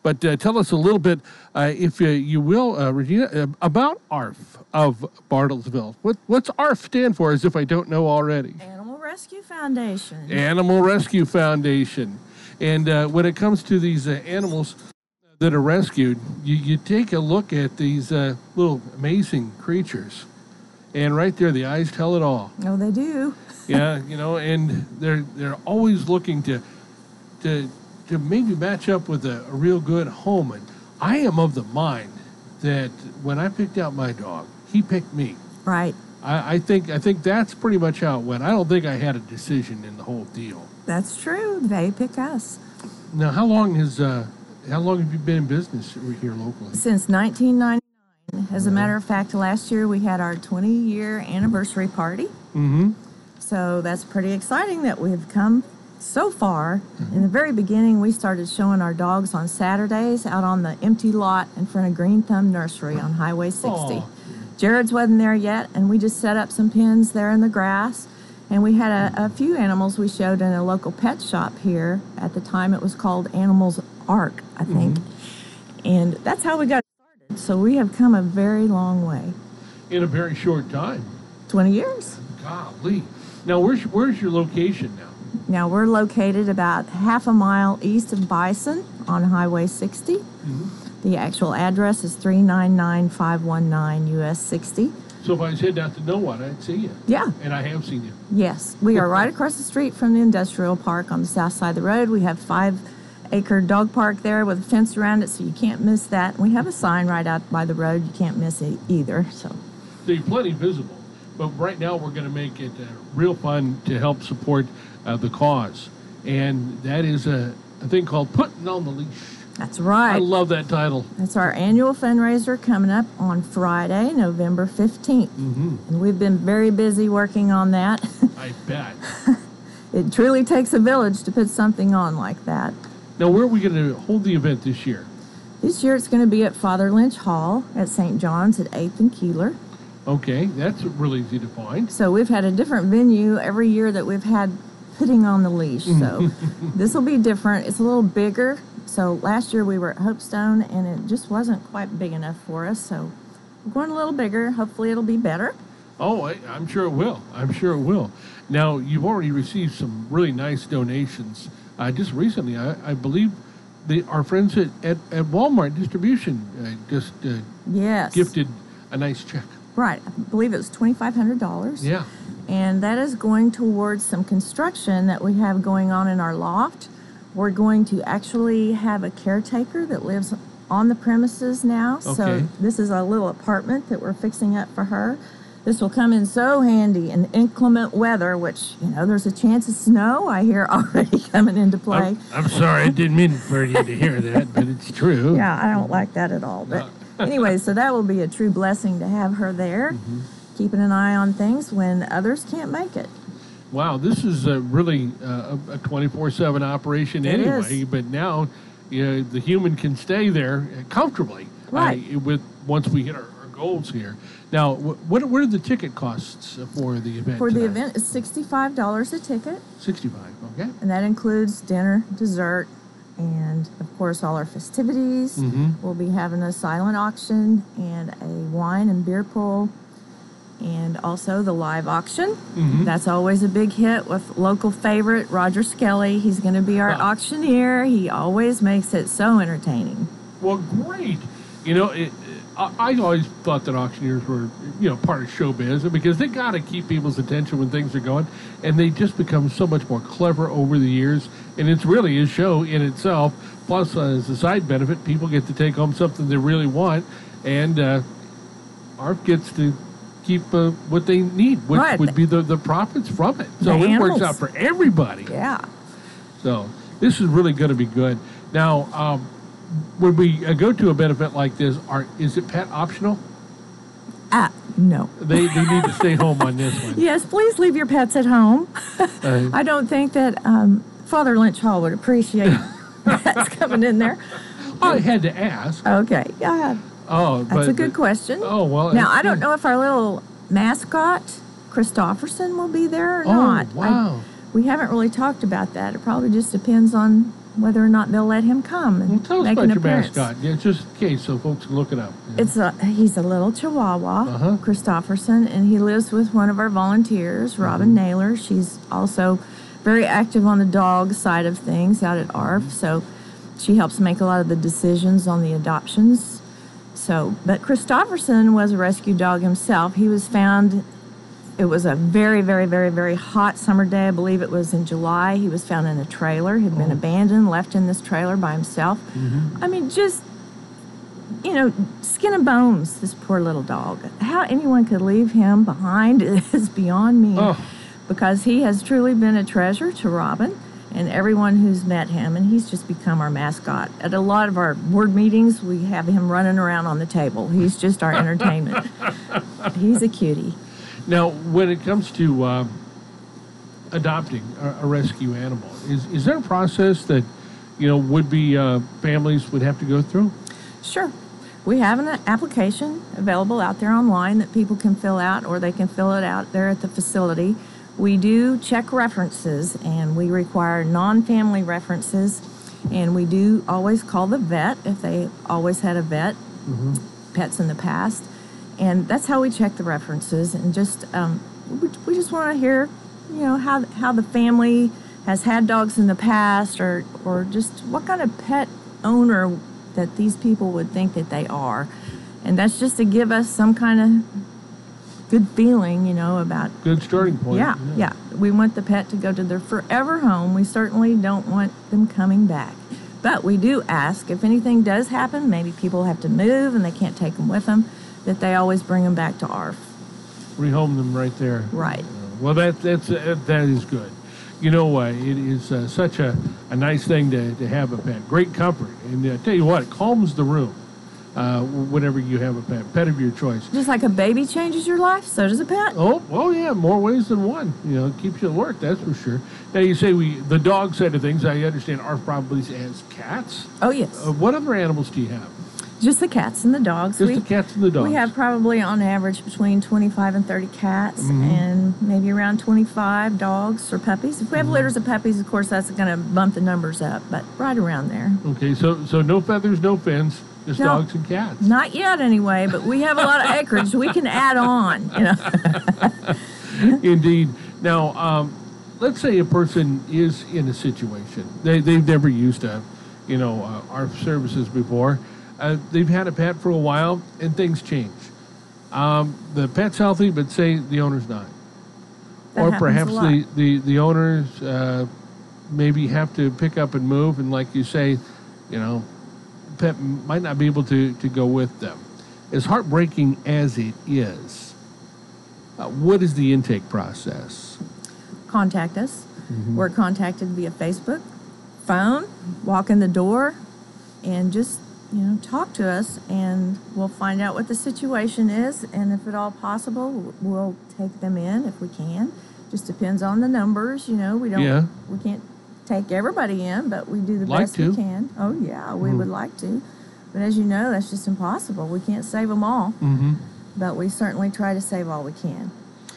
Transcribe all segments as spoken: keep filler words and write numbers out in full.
But uh, tell us a little bit, uh, if uh, you will, uh, Regina, uh, about A R F of Bartlesville. What, what's A R F stand for, as if I don't know already? Animal Rescue Foundation. Animal Rescue Foundation. And uh, when it comes to these uh, animals that are rescued, you, you take a look at these uh, little amazing creatures. And right there, the eyes tell it all. Oh, they do. Yeah, you know, and they're they're always looking to to to maybe match up with a, a real good home. And I am of the mind that when I picked out my dog, he picked me. Right. I, I think I think that's pretty much how it went. I don't think I had a decision in the whole deal. That's true. They pick us. Now, how long has uh, how long have you been in business here locally? Since nineteen ninety-nine. As a matter of fact, last year we had our twenty-year anniversary party. Mm-hmm. So that's pretty exciting that we've come so far. Mm-hmm. In the very beginning, we started showing our dogs on Saturdays out on the empty lot in front of Green Thumb Nursery on Highway sixty. Aww. Jared's wasn't there yet, and we just set up some pens there in the grass. And we had a, a few animals we showed in a local pet shop here. At the time, it was called Animals Ark, I think. Mm-hmm. And that's how we got started. So we have come a very long way. In a very short time. twenty years. Golly. Now, where's, where's your location now? Now, we're located about half a mile east of Bison on Highway sixty. Mm-hmm. The actual address is three nine nine five one nine U S sixty. So if I was heading out to Nowhat, I'd see you. Yeah. And I have seen you. Yes. We are right across the street from the industrial park on the south side of the road. We have five acre dog park there with a fence around it, so you can't miss that. We have a sign right out by the road. You can't miss it either. So, so you're plenty visible. But right now we're going to make it uh, real fun to help support uh, the cause. And that is a, a thing called Putting on the Leash. That's right. I love that title. It's our annual fundraiser coming up on Friday, November fifteenth. Mm-hmm. And we've been very busy working on that. I bet. It truly takes a village to put something on like that. Now, where are we going to hold the event this year? This year it's going to be at Father Lynch Hall at Saint John's at eighth and Keeler. Okay, that's really easy to find. So we've had a different venue every year that we've had Putting on the Leash. So this will be different. It's a little bigger. So last year we were at Hopestone, and it just wasn't quite big enough for us. So we're going a little bigger. Hopefully it'll be better. Oh, I, I'm sure it will. I'm sure it will. Now, you've already received some really nice donations. Uh, just recently, I, I believe the, our friends at, at, at Walmart Distribution uh, just uh, yes. gifted a nice check. Right. I believe it was twenty-five hundred dollars. Yeah. And that is going towards some construction that we have going on in our loft. We're going to actually have a caretaker that lives on the premises now. Okay. So this is a little apartment that we're fixing up for her. This will come in so handy in inclement weather, which, you know, there's a chance of snow, I hear, already coming into play. I'm, I'm sorry, I didn't mean for you to hear that, but it's true. Yeah, I don't like that at all. But anyway, so that will be a true blessing to have her there, mm-hmm. keeping an eye on things when others can't make it. Wow, this is a really uh, a twenty-four seven operation it anyway, is. But now you know, the human can stay there comfortably right. uh, with once we hit our, our goals here. Now, what what are the ticket costs for the event? For the tonight? event, it's sixty-five dollars a ticket. sixty-five, okay. And that includes dinner, dessert, and, of course, all our festivities. Mm-hmm. We'll be having a silent auction and a wine and beer pull, and also the live auction. Mm-hmm. That's always a big hit with local favorite Roger Skelly. He's going to be our huh. auctioneer. He always makes it so entertaining. Well, great. You know, it, I, I always thought that auctioneers were, you know, part of showbiz because they got to keep people's attention when things are going, and they just become so much more clever over the years, and it's really a show in itself. Plus, uh, as a side benefit, people get to take home something they really want, and uh, A R F gets to keep uh, what they need, which right. would be the, the profits from it. So the it animals. works out for everybody. Yeah. So this is really going to be good. Now, um, when we uh, go to a benefit like this, are, is it pet optional? Ah, no. They they need to stay home on this one. Yes, please leave your pets at home. Uh, I don't think that um, Father Lynch Hall would appreciate pets coming in there. I had to ask. Okay, yeah. Oh, That's but, a good but, question. Oh, well. Now, I don't know if our little mascot, Christofferson, will be there or oh, not. wow. I, we haven't really talked about that. It probably just depends on whether or not they'll let him come and Well, tell us make about an your appearance. mascot. Yeah, just in case so folks can look it up. Yeah. It's a he's a little Chihuahua, Uh-huh. Christofferson, and he lives with one of our volunteers, Robin Mhm. Naylor. She's also very active on the dog side of things out at A R F, so she helps make a lot of the decisions on the adoptions. So, but Christofferson was a rescue dog himself. He was found. It was a very, very, very, very hot summer day. I believe it was in July. He was found in a trailer. He'd been Oh. abandoned, left in this trailer by himself. Mhm. I mean, just, you know, skin and bones, this poor little dog. How anyone could leave him behind is beyond me. Oh. Because he has truly been a treasure to Robin and everyone who's met him, and he's just become our mascot. At a lot of our board meetings, we have him running around on the table. He's just our entertainment. He's a cutie. Now, when it comes to uh, adopting a, a rescue animal, is is there a process that, you know, would-be uh, families would have to go through? Sure. We have an application available out there online that people can fill out, or they can fill it out there at the facility. We do check references, and we require non-family references, and we do always call the vet if they always had a vet, Mm-hmm. pets in the past, and that's how we check the references. And just um, we, we just want to hear, you know, how how the family has had dogs in the past, or or just what kind of pet owner that these people would think that they are, and that's just to give us some kind of good feeling, you know, about. Good starting point. Yeah, yeah. We want the pet to go to their forever home. We certainly don't want them coming back. But we do ask if anything does happen, maybe people have to move and they can't take them with them, that they always bring them back to A R F. Rehome them right there. Right. Well, that that's uh, that is good. You know, uh, it is uh, such a, a nice thing to, to have a pet. Great comfort. And uh, tell you what, it calms the room uh, whenever you have a pet, pet of your choice. Just like a baby changes your life, so does a pet. Oh, oh yeah, more ways than one. You know, it keeps you alert, that's for sure. Now, you say we the dog side of things, I understand A R F probably has cats. Oh, yes. Uh, what other animals do you have? Just the cats and the dogs. Just we, the cats and the dogs. We have probably on average between twenty-five and thirty cats, Mhm. and maybe around twenty-five dogs or puppies. If we have Mhm. litters of puppies, of course, that's going to bump the numbers up, but right around there. Okay, so so no feathers, no fins, just No. dogs and cats. Not yet, anyway, but we have a lot of acreage. We can add on, you know. Indeed. Now, um, let's say a person is in a situation they they've never used a, you know, uh, A R F services before. Uh, they've had a pet for a while, and things change. Um, the pet's healthy, but say the owner's not, That or happens perhaps a lot. the the the owners uh, maybe have to pick up and move, and like you say, you know, pet might not be able to to go with them. As heartbreaking as it is, uh, what is the intake process? Contact us. Mhm. We're contacted via Facebook, phone, walk in the door, and just, you know, talk to us, and we'll find out what the situation is, and if at all possible, we'll take them in if we can. Just depends on the numbers, you know. We don't, Yeah. we can't take everybody in, but we do the Like best to. we can. Oh yeah, we Mhm. would like to, but as you know, that's just impossible. We can't save them all, Mm-hmm. but we certainly try to save all we can.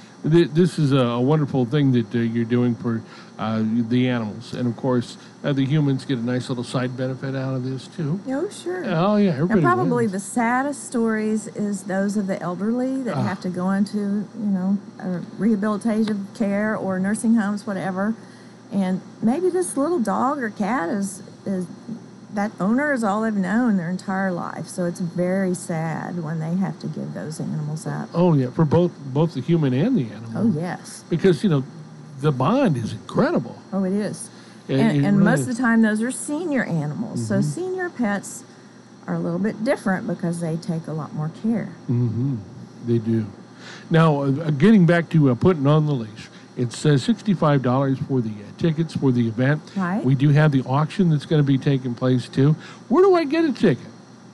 This is a wonderful thing that uh, you're doing for uh, the animals, and of course, uh, the humans get a nice little side benefit out of this too. Oh sure. Oh yeah, everybody And probably wins. the saddest stories is those of the elderly that Ah. have to go into, you know, a rehabilitative care or nursing homes, whatever. And maybe this little dog or cat is, is that owner is all they've known their entire life. So it's very sad when they have to give those animals up. Oh yeah, for both both the human and the animal. Oh, yes. Because you know, the bond is incredible. Oh, it is. It- And, it and really most is. of the time, those are senior animals. So Mhm. senior pets are a little bit different because they take a lot more care. Mm-hmm. They do. Now, uh, getting back to uh, putting on the leash, it's uh, sixty-five dollars for the uh, tickets for the event. Right. We do have the auction that's going to be taking place too. Where do I get a ticket?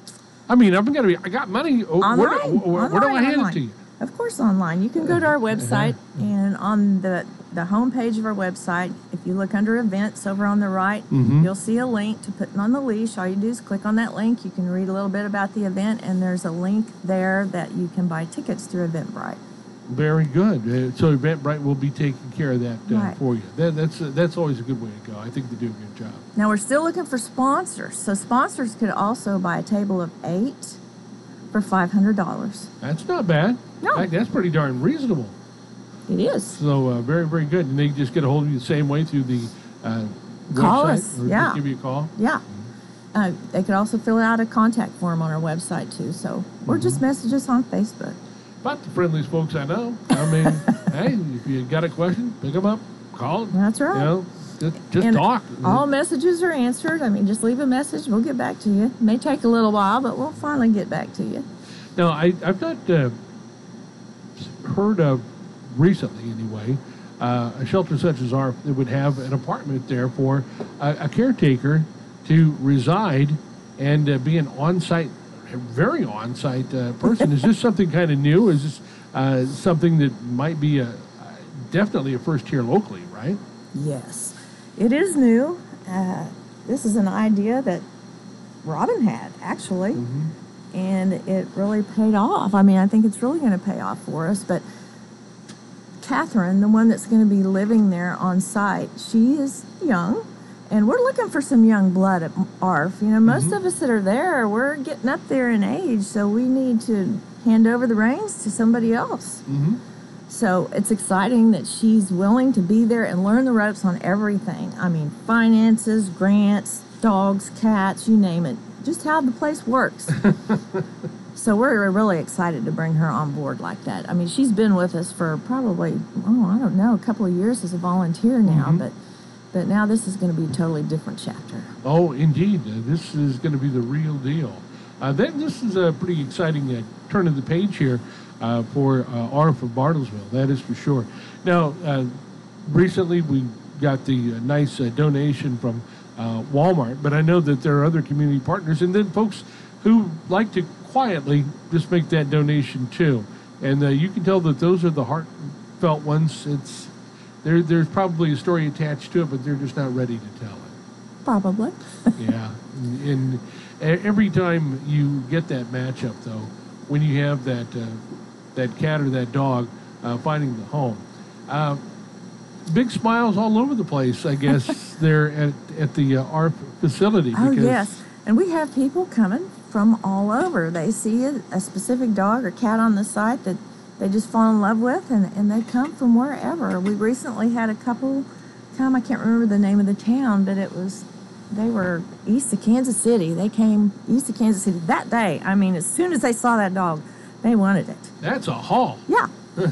I mean, I'm going to be. I got money. Oh, Online. Where, do- where, where do I Online, hand online. it to you? Of course, online. You can go to our website, Uh-huh. and on the the homepage of our website, if you look under events over on the right, Mhm. you'll see a link to putting on the leash. All you do is click on that link. You can read a little bit about the event, and there's a link there that you can buy tickets through Eventbrite. Very good. Uh, so Eventbrite will be taking care of that uh, Right. for you. That, that's uh, that's always a good way to go. I think they do a good job. Now we're still looking for sponsors. So sponsors could also buy a table of eight for five hundred dollars. That's not bad. No. In fact, that's pretty darn reasonable. It is. So uh, very, very good. And they just get a hold of you the same way through the uh, Call website? us, Or yeah. just give you a call? Yeah. Uh, they could also fill out a contact form on our website too. So, or just message us on Facebook. About the friendliest folks I know. I mean, hey, if you got a question, pick them up, call them. That's right. You know, just, just And talk. all messages are answered. I mean, just leave a message. We'll get back to you. It may take a little while, but we'll finally get back to you. Now, I, I've not uh, heard of recently, anyway, uh, a shelter such as ours that would have an apartment there for a, a caretaker to reside and uh, be an on-site, a very on-site uh, person. Is this something kind of new? Is this uh, something that might be a, definitely a first here locally, right? Yes, it is new. Uh, this is an idea that Robin had, actually, Mm-hmm. and it really paid off. I mean, I think it's really going to pay off for us. But Catherine, the one that's going to be living there on site, she is young, and we're looking for some young blood at A R F. You know, most Mm-hmm. of us that are there, we're getting up there in age, so we need to hand over the reins to somebody else. Mm-hmm. So it's exciting that she's willing to be there and learn the ropes on everything. I mean, finances, grants, dogs, cats, you name it. Just how the place works. So we're really excited to bring her on board like that. I mean, she's been with us for probably, oh, I don't know, a couple of years as a volunteer now, Mhm. but but now this is going to be a totally different chapter. Oh, indeed. Uh, this is going to be the real deal. Uh, then this is a pretty exciting uh, turn of the page here uh, for uh, A R F of Bartlesville, that is for sure. Now, uh, recently we got the uh, nice uh, donation from uh, Walmart, but I know that there are other community partners and then folks who like to quietly just make that donation too. And uh, you can tell that those are the heartfelt ones. It's there. There's probably a story attached to it, but they're just not ready to tell it. Probably. Yeah, and, and every time you get that matchup, though, when you have that uh, that cat or that dog uh, finding the home, uh, big smiles all over the place. I guess there at at the uh, A R F facility. Oh, because, yes. And we have people coming from all over. They see a, a specific dog or cat on the site that they just fall in love with, and, and they come from wherever. We recently had a couple come, I can't remember the name of the town, but it was, they were east of Kansas City. They came east of Kansas City that day. I mean, as soon as they saw that dog, they wanted it. That's a haul. Yeah.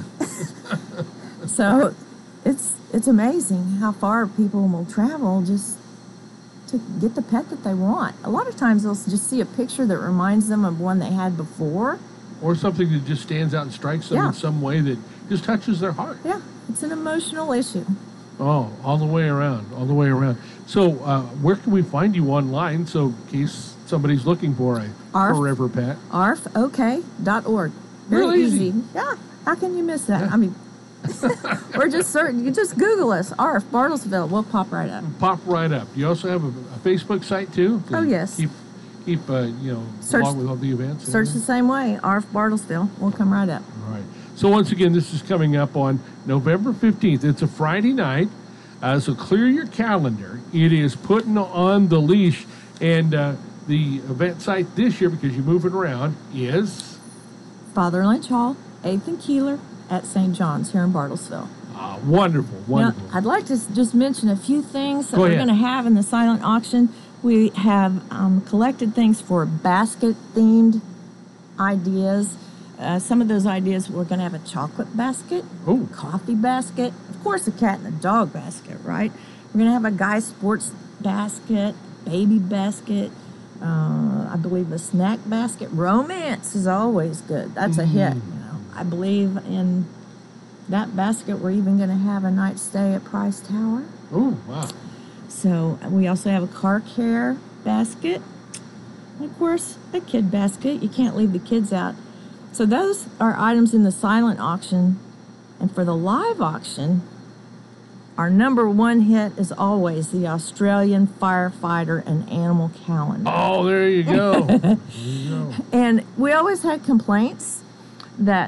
So it's it's amazing how far people will travel just to get the pet that they want. A lot of times they'll just see a picture that reminds them of one they had before. Or something that just stands out and strikes them Yeah. in some way that just touches their heart. Yeah, it's an emotional issue. Oh, all the way around, all the way around. So, uh, where can we find you online? So, in case somebody's looking for a A R F. forever pet. A R F O K dot org. Very Real easy. Yeah, how can you miss that? Yeah. I mean, or just search, you just Google us, A R F Bartlesville. We'll pop right up. Pop right up. You also have a, a Facebook site too. to Oh, yes. Keep, keep uh, you know, Search- along with all the events. and Search the everything? same way, A R F Bartlesville. We'll come right up. All right. So once again, this is coming up on November fifteenth. It's a Friday night. Uh, so clear your calendar. It is Putting on the Leash. And uh, the event site this year, because you're moving around, is Father Lynch Hall, eighth and Keeler at Saint John's here in Bartlesville. uh, wonderful, wonderful. Now, I'd like to s- just mention a few things that Go we're ahead. going to have in the silent auction. We have um, collected things for basket-themed ideas. Uh, some of those ideas, we're going to have a chocolate basket, Oh. coffee basket, of course a cat and a dog basket, right? We're going to have a guy sports basket, baby basket, uh, I believe a snack basket. Romance is always good. That's a hit. You know, I believe in that basket. We're even going to have a night stay at Price Tower. Oh, wow. So we also have a car care basket. And of course, a kid basket. You can't leave the kids out. So those are items in the silent auction. And for the live auction, our number one hit is always the Australian Firefighter and Animal Calendar. Oh, there you go. There you go. And we always had complaints that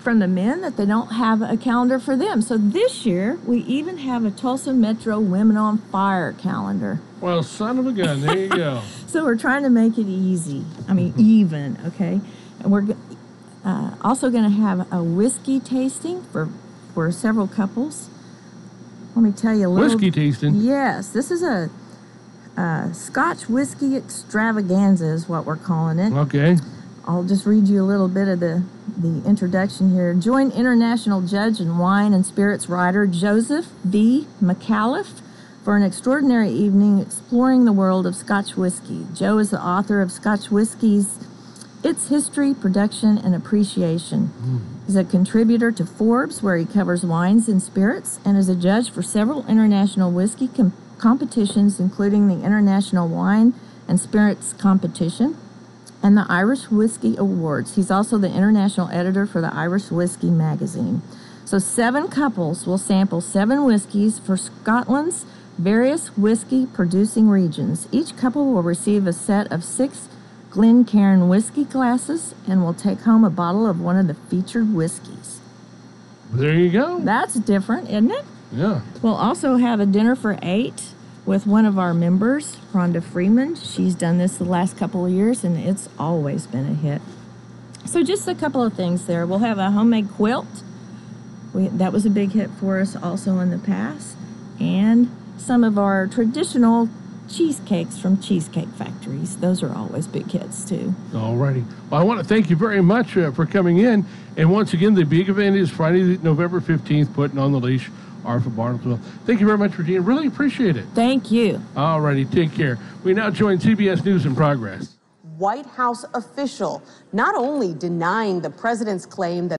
from the men that they don't have a calendar for them. So this year, we even have a Tulsa Metro Women on Fire calendar. Well, son of a gun, there you go. So we're trying to make it easy. I mean, even, okay? And we're uh, also going to have a whiskey tasting for, for several couples. Let me tell you a little. Whiskey tasting? Yes. This is a, a Scotch whiskey extravaganza is what we're calling it. Okay. I'll just read you a little bit of the, the introduction here. Join international judge and wine and spirits writer Joseph V. McAuliffe for an extraordinary evening exploring the world of Scotch whiskey. Joe is the author of Scotch Whiskey's Its History, Production, and Appreciation. Mm. He's a contributor to Forbes, where he covers wines and spirits, and is a judge for several international whiskey com- competitions, including the International Wine and Spirits Competition and the Irish Whiskey Awards. He's also the international editor for the Irish Whiskey magazine. So seven couples will sample seven whiskeys for Scotland's various whiskey-producing regions. Each couple will receive a set of six Glencairn whiskey glasses and will take home a bottle of one of the featured whiskeys. There you go. That's different, isn't it? Yeah. We'll also have a dinner for eight with one of our members, Rhonda Freeman. She's done this the last couple of years, and it's always been a hit. So just a couple of things there. We'll have a homemade quilt. We, that was a big hit for us also in the past. And some of our traditional cheesecakes from Cheesecake Factories. Those are always big hits, too. All righty. Well, I want to thank you very much uh, for coming in. And once again, the big event is Friday, November fifteenth, Putting on the Leash, Arthur Bartlesville. Thank you very much, Regina. Really appreciate it. Thank you. All righty. Take care. We now join C B S News in Progress. White House official not only denying the president's claim that